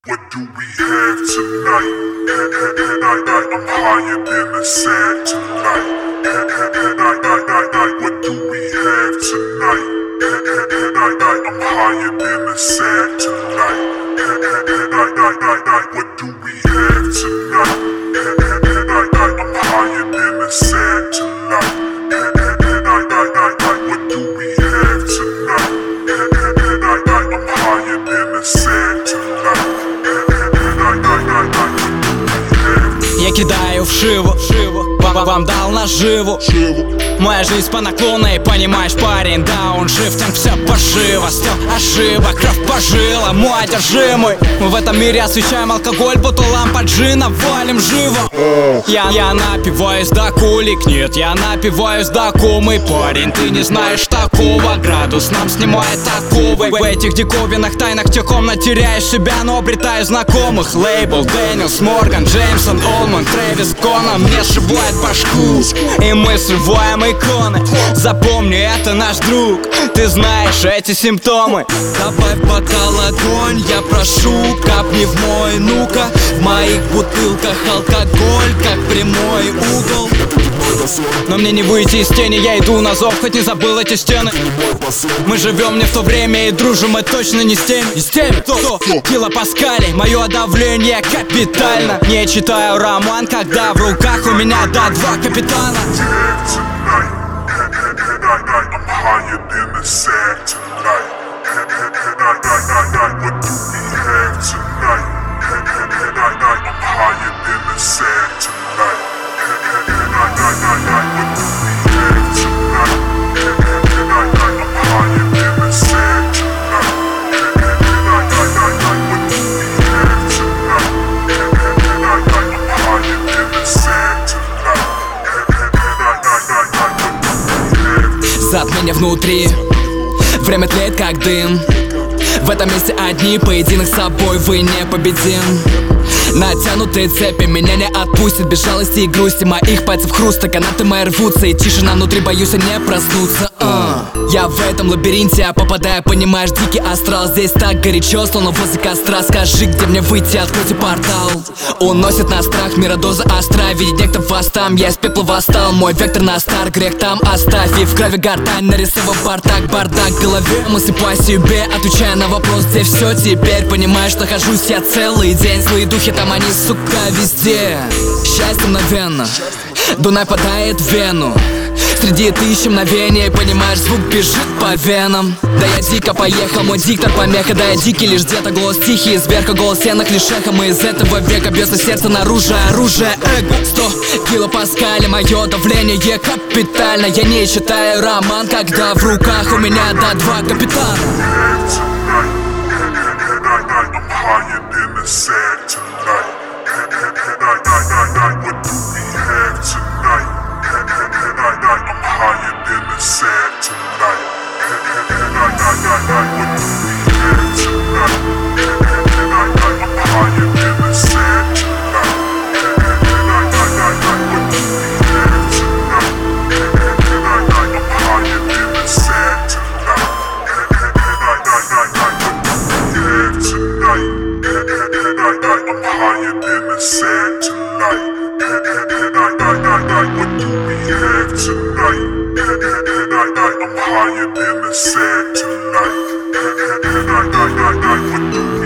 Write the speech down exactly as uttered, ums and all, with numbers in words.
What do we have tonight? I'm higher than the sad tonight. What do we have tonight? I'm higher than the sad tonight. What do we have tonight? I'm higher than the sad tonight. What do we have tonight? I'm higher than the sad tonight. Я кидаю в шиву, вам, вам дал наживу. Моя жизнь по наклону, и понимаешь, парень, дауншифтинг, все пошиво. Стил ошибок, кровь пожила, мой одержимый. Мы в этом мире освещаем алкоголь, бутылам под джина, валим живо. Я, я напиваюсь до кулик, нет, я напиваюсь до кумы. Парень, ты не знаешь такого, градус нам снимает оковы. В этих диковинных тайнах тихом теряешь себя, но обретаю знакомых. Лейбл, Дэниелс, Морган, Джеймсон, Олман, Трэвис, Конан мне сшибает башку, и мы срываем иконы. Запомни, это наш друг, ты знаешь эти симптомы. Добавь бокал огонь, я прошу, капни в мой, ну-ка. В моих бутылках алкоголь, как прямой угол. Но мне не выйти из тени, я иду на зов, хоть не забыл эти стены. Мы живем не в то время и дружим мы точно не с теми. Не с теми, кто? Килопаскалей, мое давление капитально. Не читаю роман, когда в руках у меня до два капитана. Затмение внутри, время тлеет как дым. В этом месте одни, поединок с собой вы непобедим. Натянутые цепи меня не отпустят, без жалости и грусти моих пальцев хруста. Канаты мои рвутся, и тишина внутри, боюсь я не проснуться. uh. Я в этом лабиринте, а попадая, понимаешь, дикий астрал. Здесь так горячо, словно возле костра. Скажи, где мне выйти, откройте портал. Уносит на страх, мира доза остра. Видеть некто вас там, я из пепла восстал. Мой вектор на стар, грех там оставь. И в крови гортань, нарисовал бардак, бардак в голове. Мысли по себе, отвечая на вопрос, где все теперь. Понимаешь, что нахожусь я целый день. Злые духи там они, сука, везде. Счастье мгновенно, Дунай падает в вену. Среди тысяч мгновений, понимаешь, звук бежит по венам. Да я дико поехал, мой диктор помеха. Да я дикий, лишь где-то голос тихий, изверха голос сенных лишь эхо. Мы из этого века, без сердца наружу, оружие эго. Сто килопаскалей, мое давление капитально. Я не читаю роман, когда в руках у меня до два капитана. Sad tonight. What do we have tonight? I'm higher than the sad tonight. What do